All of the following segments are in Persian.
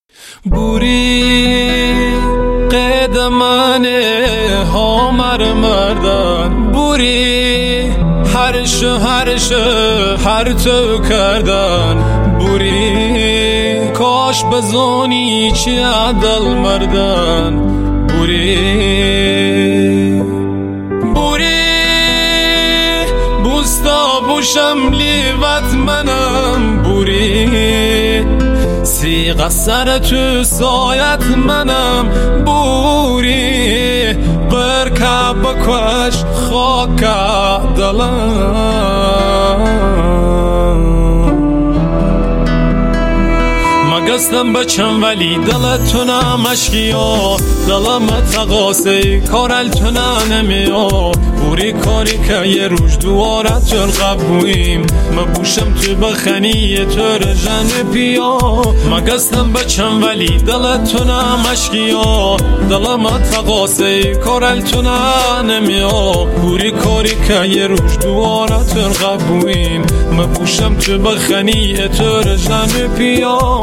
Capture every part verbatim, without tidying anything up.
بوری قدمانه ها مر مردن، بوری هرش هرش هر تو کردن، بوری کاش بزونی چی عدل مردن، بوری بوری بوستا بوشم لیوت منم، بوری سیغ سر تو سایت منم، بوری برکه بکوش خاک دلم. مگستم بچم ولی دلتونه مشکیا، دلم تقاسه کارلتونه نمیا، بوری کاری که یه روش دوارت جرقب بویم، مبوشم تو بخنی تو رجن پیا. مگستم بچم ولی دلتونه مشکیا، دلم تقاسه کارلتونه نمیا، بوری کاری که یه روش دوارت جرقب بویم، مبوشم تو بخنی تو رجن پیا.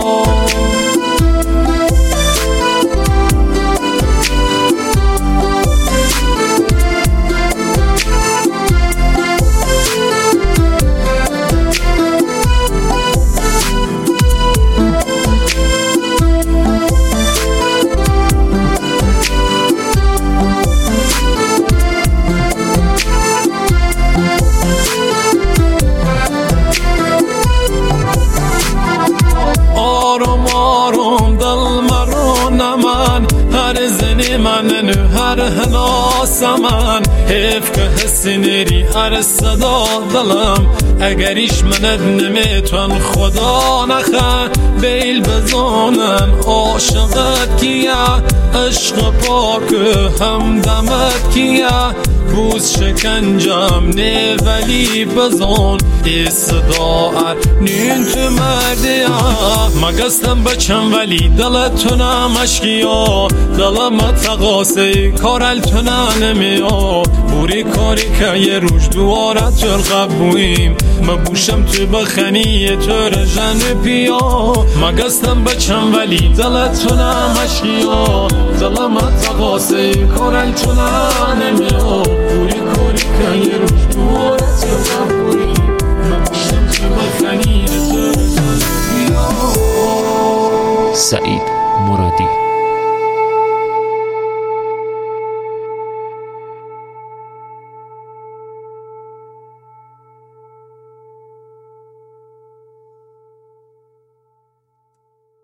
هر زنی من هر هناس من حیف که حسی نری هر صدا دلم، اگریش مند نمیتون خدا نخه بیل بزانن عاشقت کیه، عشق پاک همدمت کیه، بوز شکنجم نه ولی بزان ای صدا ار نین تو مردیه. مگستم بچم ولی دلتونه مشکیا، دلم تقاسه کارلتونه نمیا، بوری کاری که یه روش دوارت جرقب بویم، مبوشم تو بخنی تو رجن پیا. مگستم بچم ولی دلتونه مشکیا، دلم تقاسه کارلتونه نمیا، بوری کاری که یه روش دوارت جرقب بویم، مبوشم تو بخنی تو رجن پیا. سعید مرادی.